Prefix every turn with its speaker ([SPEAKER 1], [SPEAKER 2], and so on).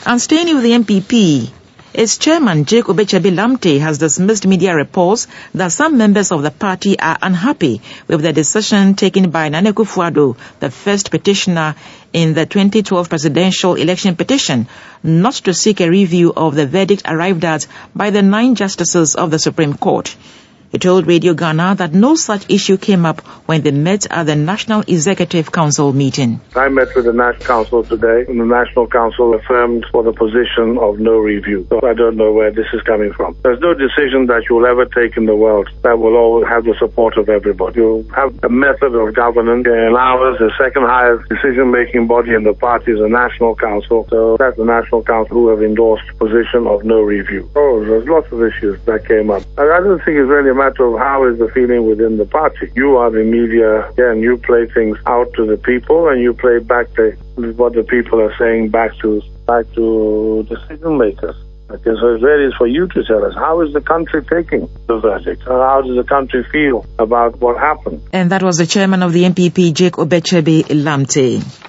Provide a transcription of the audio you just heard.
[SPEAKER 1] And staying with the NPP, its chairman, Jake Obechebe-Lamptey, has dismissed media reports that some members of the party are unhappy with the decision taken by Nana Akufo-Addo, the first petitioner in the 2012 presidential election petition, not to seek a review of the verdict arrived at by the 9 justices of the Supreme Court. He told Radio Ghana that no such issue came up when they met at the National Executive Council meeting.
[SPEAKER 2] I met with the National Council today, and the National Council affirmed for the position of no review. So I don't know where this is coming from. There's no decision that you will ever take in the world that will always have the support of everybody. You have a method of governance that allows the second highest decision-making body in the party is the National Council. So that's the National Council who have endorsed the position of no review. Oh, there's lots of issues that came up. I don't think it's really a matter of how is the feeling within the party. You are the media, and you play things out to the people, and you play back what the people are saying back to decision makers. Okay, so it really is for you to tell us, how is the country taking the verdict? How does the country feel about what happened?
[SPEAKER 1] And that was the chairman of the NPP, Jake Obechebe-Lamptey.